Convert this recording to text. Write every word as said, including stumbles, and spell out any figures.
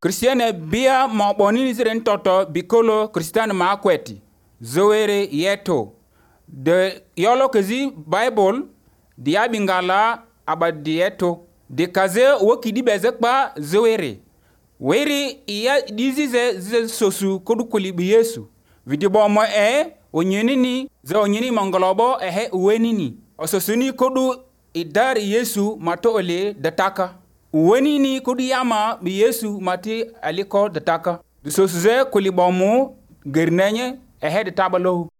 Kristiane bia ma bonini ziren toto bikolo Kristiane ma kweti. Zoere yeto. De yolo kezi Bible dia bingala abadieto. De kaze wakidi bezekba zoere. Weri iya dizize zize sosu kodu kulibi Yesu. Vidibo mo e onyenini ze onyeni mangolobo ehe uwenini. Ososuni kodu idar Yesu mato ole dataka. Uwenini kodu yama bi Yesu mati aliko dataka. Dusosuze kulibomu gernenye ehe de tabalo.